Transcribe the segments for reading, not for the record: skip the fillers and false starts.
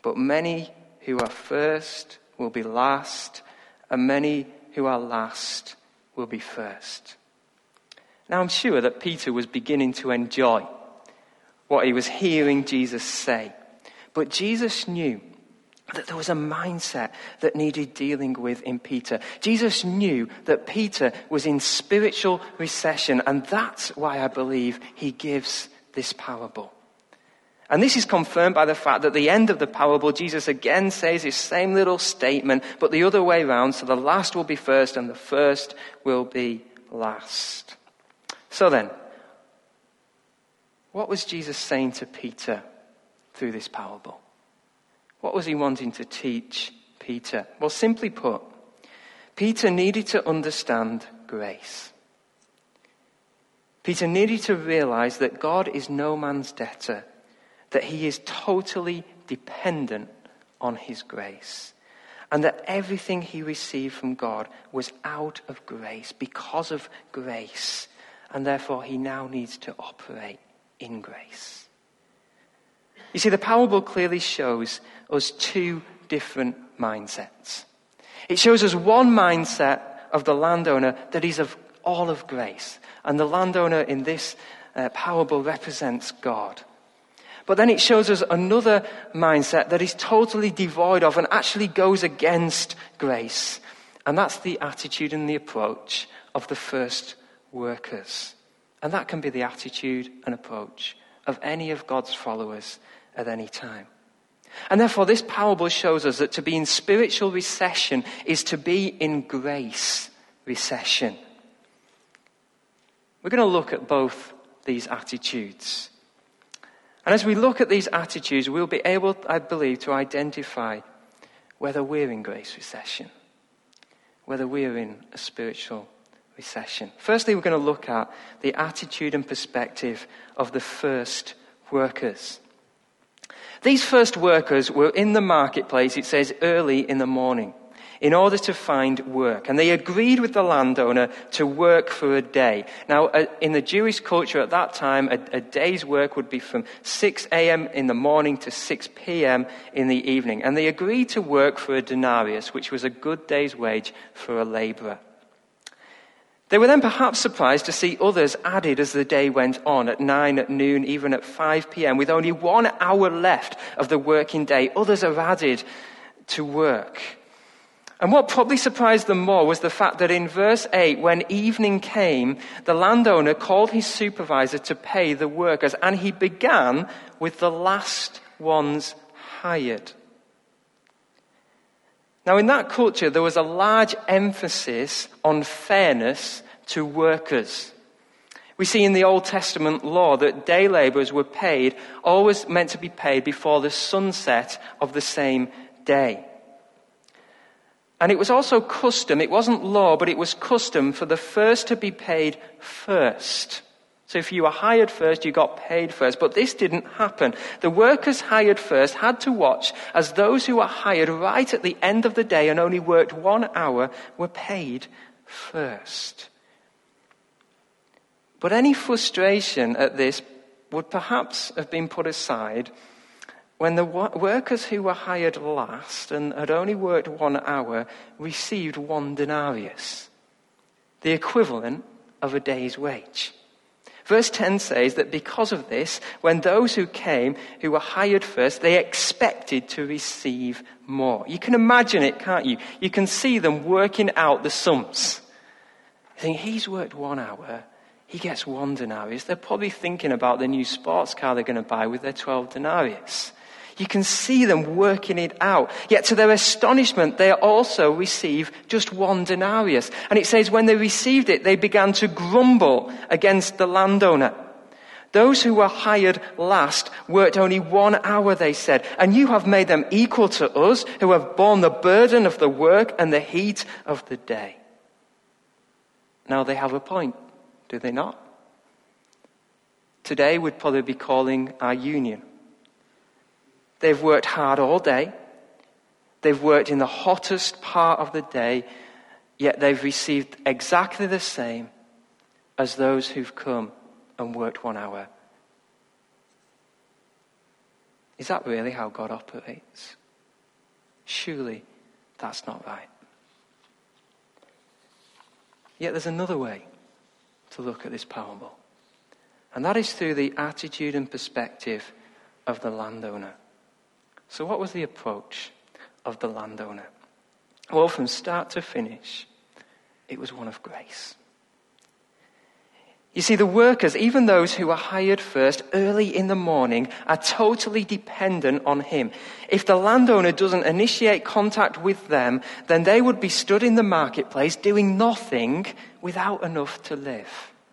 but many who are first will be last, and many who are last will be first." Now I'm sure that Peter was beginning to enjoy what he was hearing Jesus say. But Jesus knew that there was a mindset that needed dealing with in Peter. Jesus knew that Peter was in spiritual recession, and that's why I believe he gives this parable. And this is confirmed by the fact that at the end of the parable, Jesus again says his same little statement, but the other way round, so the last will be first and the first will be last. So then, what was Jesus saying to Peter through this parable? What was he wanting to teach Peter? Well, simply put, Peter needed to understand grace. Peter needed to realize that God is no man's debtor, that he is totally dependent on his grace, and that everything he received from God was out of grace, because of grace, and therefore he now needs to operate in grace. You see, the parable clearly shows us two different mindsets. It shows us one mindset of the landowner that is of all of grace, and the landowner in this parable represents God. But then it shows us another mindset that is totally devoid of and actually goes against grace, and that's the attitude and the approach of the first workers. And that can be the attitude and approach of any of God's followers at any time. And therefore, this parable shows us that to be in spiritual recession is to be in grace recession. We're going to look at both these attitudes. And as we look at these attitudes, we'll be able, I believe, to identify whether we're in grace recession, whether we're in a spiritual recession. Firstly, we're going to look at the attitude and perspective of the first workers. These first workers were in the marketplace, it says, early in the morning, in order to find work. And they agreed with the landowner to work for a day. Now, in the Jewish culture at that time, a day's work would be from 6 a.m. in the morning to 6 p.m. in the evening. And they agreed to work for a denarius, which was a good day's wage for a laborer. They were then perhaps surprised to see others added as the day went on, at 9, at noon, even at 5 p.m. With only 1 hour left of the working day, others are added to work. And what probably surprised them more was the fact that in verse 8, when evening came, the landowner called his supervisor to pay the workers, and he began with the last ones hired. Now, in that culture, there was a large emphasis on fairness to workers. We see in the Old Testament law that day laborers were paid, always meant to be paid before the sunset of the same day. And it was also custom, it wasn't law, but it was custom for the first to be paid first. So if you were hired first, you got paid first. But this didn't happen. The workers hired first had to watch as those who were hired right at the end of the day and only worked 1 hour were paid first. But any frustration at this would perhaps have been put aside when the workers who were hired last and had only worked 1 hour received 1 denarius, the equivalent of a day's wage. Verse 10 says that because of this, when those who came, who were hired first, they expected to receive more. You can imagine it, can't you? You can see them working out the sums. You think, he's worked 1 hour, he gets 1 denarius. They're probably thinking about the new sports car they're going to buy with their 12 denarius. You can see them working it out. Yet to their astonishment, they also receive just 1 denarius. And it says when they received it, they began to grumble against the landowner. Those who were hired last worked only 1 hour, they said, and you have made them equal to us who have borne the burden of the work and the heat of the day. Now they have a point, do they not? Today we'd probably be calling our union. They've worked hard all day. They've worked in the hottest part of the day, yet they've received exactly the same as those who've come and worked 1 hour. Is that really how God operates? Surely that's not right. Yet there's another way to look at this parable. And that is through the attitude and perspective of the landowner. So what was the approach of the landowner? Well, from start to finish, it was one of grace. You see, the workers, even those who were hired first early in the morning, are totally dependent on him. If the landowner doesn't initiate contact with them, then they would be stood in the marketplace doing nothing without enough to live.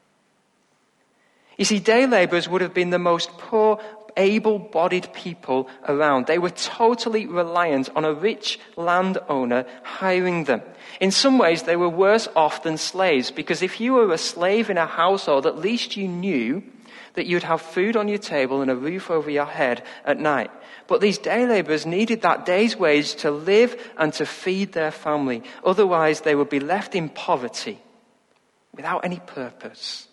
You see, day laborers would have been the most poor, able-bodied people around. They were totally reliant on a rich landowner hiring them. In some ways, they were worse off than slaves, because if you were a slave in a household, at least you knew that you'd have food on your table and a roof over your head at night. But these day laborers needed that day's wage to live and to feed their family. Otherwise, they would be left in poverty without any purpose.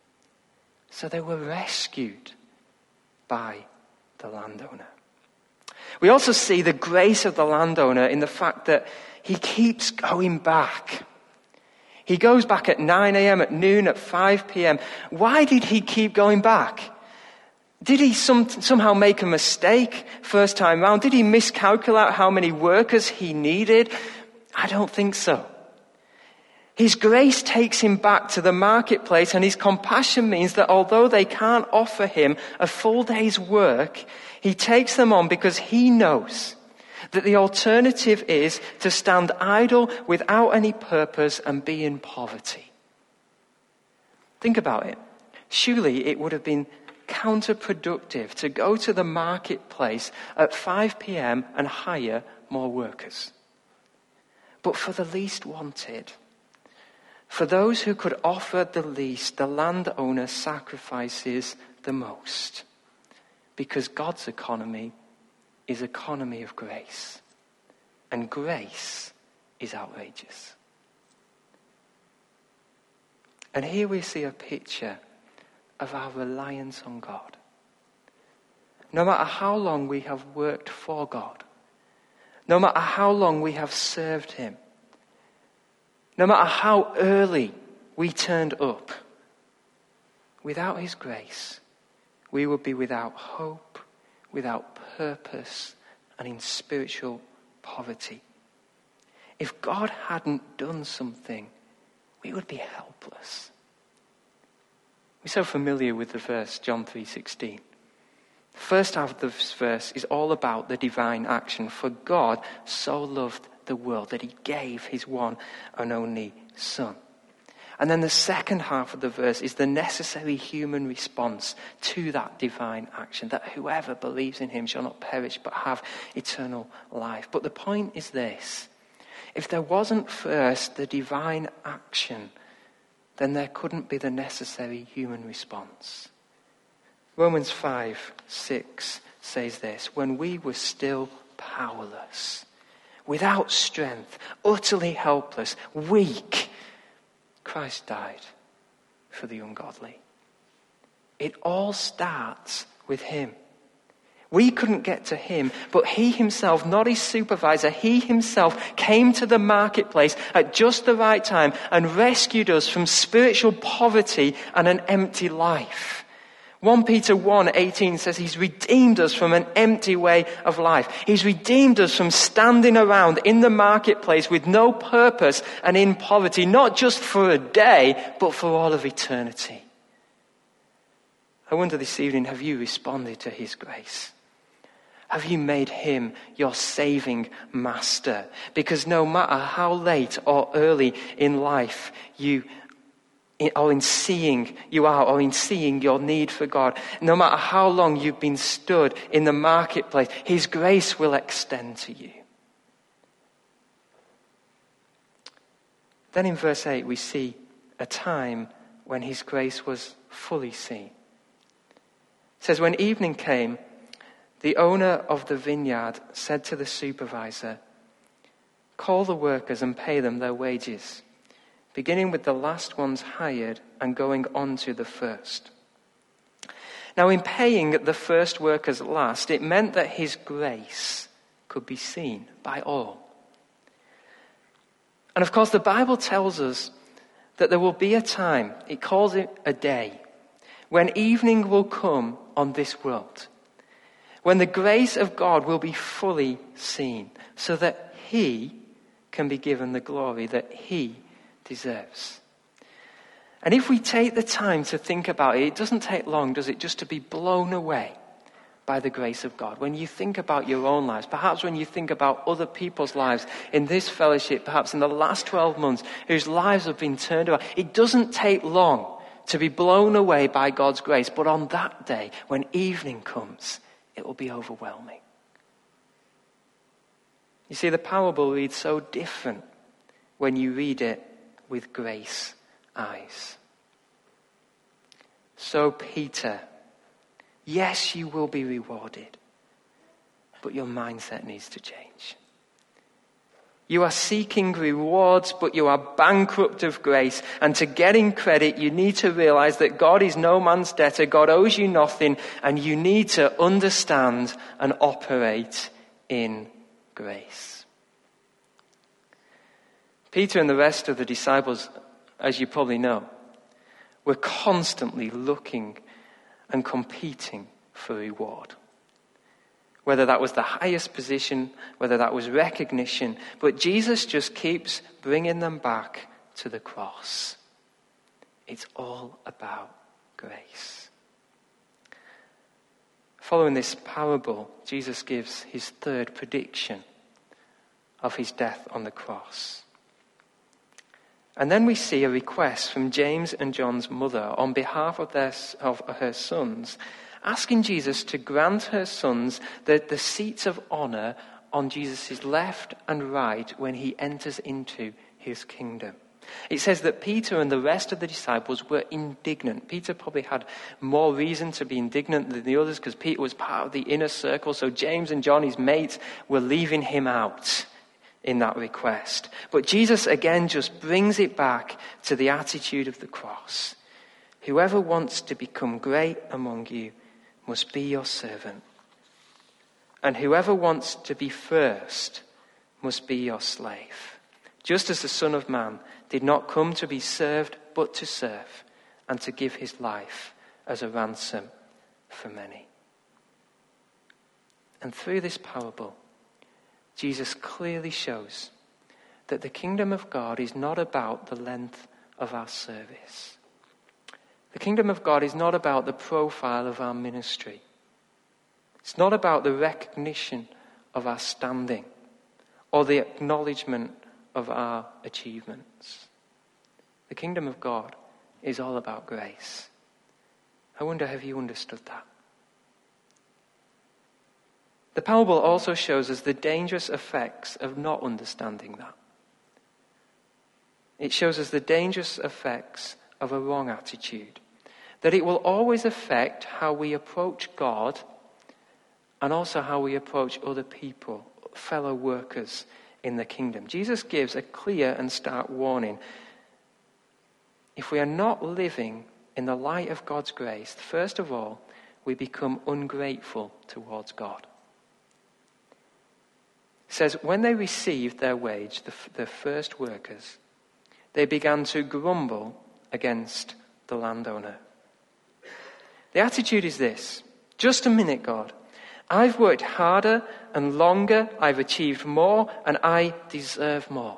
So they were rescued by the landowner. We also see the grace of the landowner in the fact that he keeps going back. He goes back at 9 a.m., at noon, at 5 p.m. Why did he keep going back? Did he somehow make a mistake first time round? Did he miscalculate how many workers he needed? I don't think so. His grace takes him back to the marketplace, and his compassion means that although they can't offer him a full day's work, he takes them on because he knows that the alternative is to stand idle without any purpose and be in poverty. Think about it. Surely it would have been counterproductive to go to the marketplace at 5 p.m. and hire more workers. But for the least wanted, for those who could offer the least, the landowner sacrifices the most. Because God's economy is economy of grace. And grace is outrageous. And here we see a picture of our reliance on God. No matter how long we have worked for God, no matter how long we have served him, no matter how early we turned up, without his grace, we would be without hope, without purpose, and in spiritual poverty. If God hadn't done something, we would be helpless. We're so familiar with the verse, John 3:16. The first half of this verse is all about the divine action. For God so loved the world that he gave his one and only Son. And then the second half of the verse is the necessary human response to that divine action, that whoever believes in him shall not perish but have eternal life. But the point is this: if there wasn't first the divine action, then there couldn't be the necessary human response. Romans 5:6 says this: when we were still powerless, without strength, utterly helpless, weak, Christ died for the ungodly. It all starts with him. We couldn't get to him, but he himself, not his supervisor, he himself came to the marketplace at just the right time and rescued us from spiritual poverty and an empty life. 1 Peter 1:18 says he's redeemed us from an empty way of life. He's redeemed us from standing around in the marketplace with no purpose and in poverty, not just for a day, but for all of eternity. I wonder this evening, have you responded to his grace? Have you made him your saving master? Because no matter how late or early in life you are, or in seeing your need for God, no matter how long you've been stood in the marketplace, his grace will extend to you. Then in verse 8 we see a time when his grace was fully seen. It says, when evening came, the owner of the vineyard said to the supervisor, call the workers and pay them their wages, beginning with the last ones hired and going on to the first. Now, in paying the first workers last, it meant that his grace could be seen by all. And of course, the Bible tells us that there will be a time, it calls it a day, when evening will come on this world, when the grace of God will be fully seen, so that he can be given the glory that he deserves. And if we take the time to think about it, it doesn't take long, does it, just to be blown away by the grace of God. When you think about your own lives, perhaps when you think about other people's lives in this fellowship, perhaps in the last 12 months, whose lives have been turned around, it doesn't take long to be blown away by God's grace. But on that day, when evening comes, it will be overwhelming. You see, the parable reads so different when you read it with grace eyes. So Peter, yes, you will be rewarded, but your mindset needs to change. You are seeking rewards, but you are bankrupt of grace. And to get in credit, you need to realize that God is no man's debtor. God owes you nothing, and you need to understand and operate in grace. Peter and the rest of the disciples, as you probably know, were constantly looking and competing for reward. Whether that was the highest position, whether that was recognition, but Jesus just keeps bringing them back to the cross. It's all about grace. Following this parable, Jesus gives his third prediction of his death on the cross. And then we see a request from James and John's mother on behalf of her sons, asking Jesus to grant her sons the seats of honor on Jesus' left and right when he enters into his kingdom. It says that Peter and the rest of the disciples were indignant. Peter probably had more reason to be indignant than the others because Peter was part of the inner circle. So James and John, his mates, were leaving him out in that request. But Jesus again just brings it back to the attitude of the cross. Whoever wants to become great among you must be your servant. And whoever wants to be first must be your slave. Just as the Son of Man did not come to be served, but to serve, and to give his life as a ransom for many. And through this parable, Jesus clearly shows that the kingdom of God is not about the length of our service. The kingdom of God is not about the profile of our ministry. It's not about the recognition of our standing or the acknowledgement of our achievements. The kingdom of God is all about grace. I wonder, have you understood that? The parable also shows us the dangerous effects of not understanding that. It shows us the dangerous effects of a wrong attitude. That it will always affect how we approach God and also how we approach other people, fellow workers in the kingdom. Jesus gives a clear and stark warning. If we are not living in the light of God's grace, first of all, we become ungrateful towards God. It says, when they received their wage, the first workers, they began to grumble against the landowner. The attitude is this: just a minute, God. I've worked harder and longer, I've achieved more, and I deserve more.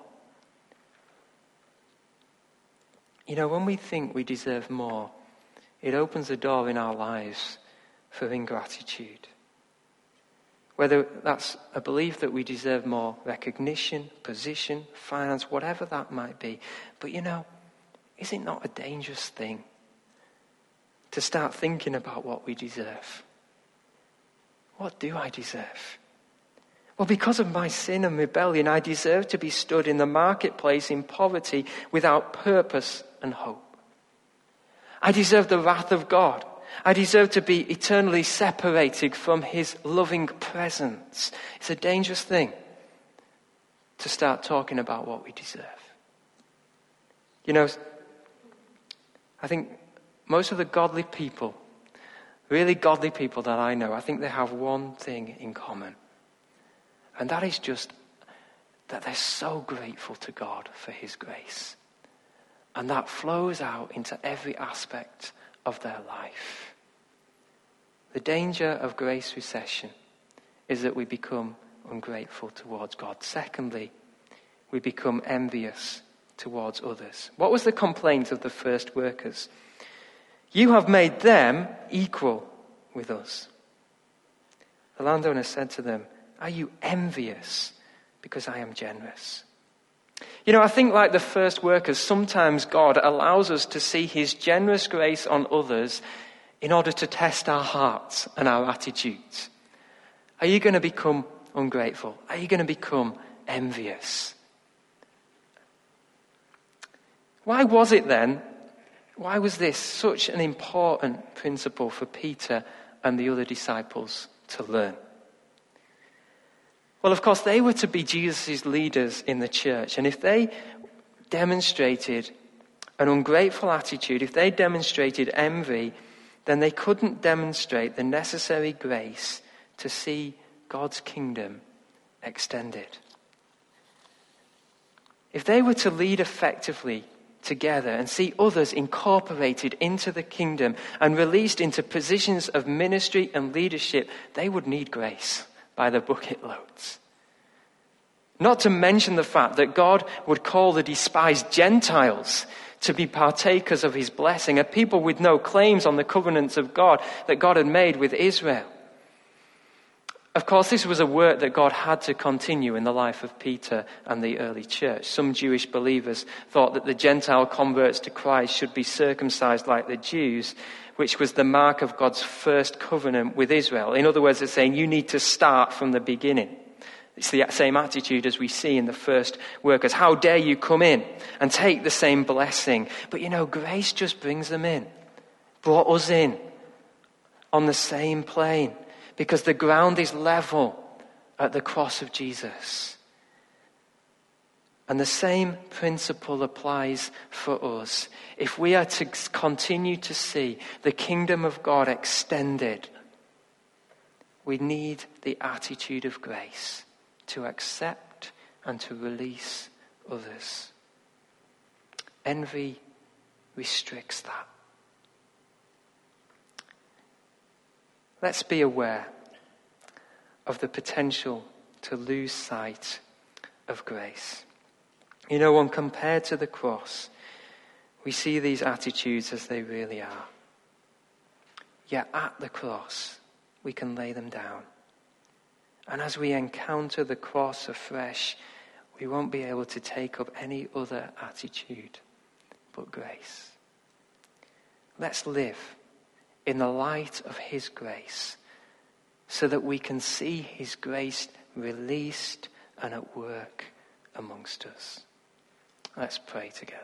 You know, when we think we deserve more, it opens the door in our lives for ingratitude. Whether that's a belief that we deserve more recognition, position, finance, whatever that might be. But you know, is it not a dangerous thing to start thinking about what we deserve? What do I deserve? Well, because of my sin and rebellion, I deserve to be stood in the marketplace in poverty without purpose and hope. I deserve the wrath of God. I deserve to be eternally separated from his loving presence. It's a dangerous thing to start talking about what we deserve. You know, I think most of the godly people really godly people that I know, I think they have one thing in common. And that is just that they're so grateful to God for his grace. And that flows out into every aspect of their life. The danger of grace recession is that we become ungrateful towards God. Secondly, we become envious towards others. What was the complaint of the first workers? You have made them equal with us. The landowner said to them, are you envious because I am generous? You know, I think like the first workers, sometimes God allows us to see his generous grace on others in order to test our hearts and our attitudes. Are you going to become ungrateful? Are you going to become envious? Why was it then? Why was this such an important principle for Peter and the other disciples to learn? Well, of course, they were to be Jesus' leaders in the church. And if they demonstrated an ungrateful attitude, if they demonstrated envy, then they couldn't demonstrate the necessary grace to see God's kingdom extended. If they were to lead effectively together and see others incorporated into the kingdom and released into positions of ministry and leadership, they would need grace by the bucket loads. Not to mention the fact that God would call the despised Gentiles to be partakers of his blessing, a people with no claims on the covenants of God that God had made with Israel. Of course, this was a work that God had to continue in the life of Peter and the early church. Some Jewish believers thought that the Gentile converts to Christ should be circumcised like the Jews, which was the mark of God's first covenant with Israel. In other words, they're saying you need to start from the beginning. It's the same attitude as we see in the first workers. How dare you come in and take the same blessing? But you know, grace just brings them in. Brought us in on the same plane. Because the ground is level at the cross of Jesus. And the same principle applies for us. If we are to continue to see the kingdom of God extended, we need the attitude of grace to accept and to release others. Envy restricts that. Let's be aware of the potential to lose sight of grace. You know, when compared to the cross, we see these attitudes as they really are. Yet at the cross, we can lay them down. And as we encounter the cross afresh, we won't be able to take up any other attitude but grace. Let's live in the light of his grace, so that we can see his grace released and at work amongst us. Let's pray together.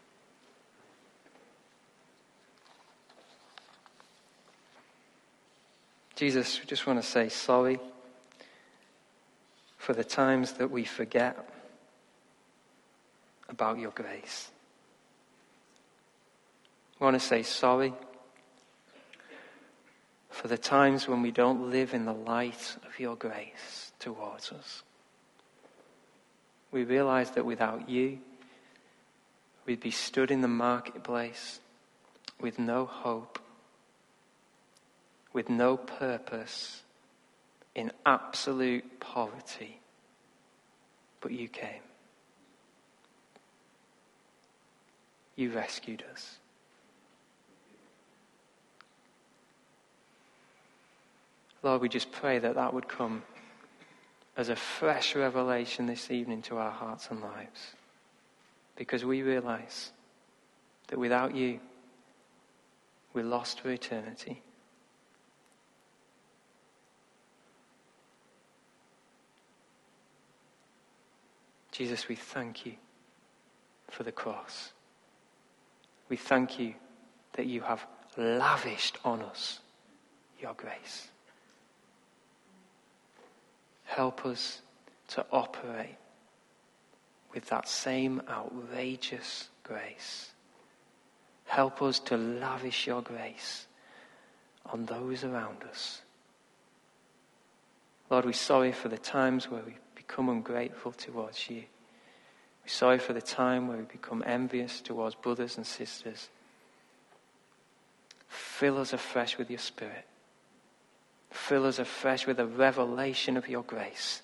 Jesus, we just want to say sorry for the times that we forget about your grace. We want to say sorry for the times when we don't live in the light of your grace towards us. We realize that without you, we'd be stood in the marketplace with no hope, with no purpose, in absolute poverty. But you came. You rescued us. Lord, we just pray that that would come as a fresh revelation this evening to our hearts and lives. Because we realize that without you, we're lost for eternity. Jesus, we thank you for the cross. We thank you that you have lavished on us your grace. Help us to operate with that same outrageous grace. Help us to lavish your grace on those around us. Lord, we're sorry for the times where we become ungrateful towards you. We're sorry for the time where we become envious towards brothers and sisters. Fill us afresh with your Spirit. Fill us afresh with a revelation of your grace,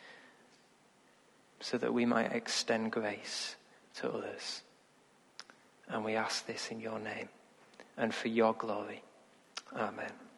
so that we might extend grace to others. And we ask this in your name and for your glory. Amen.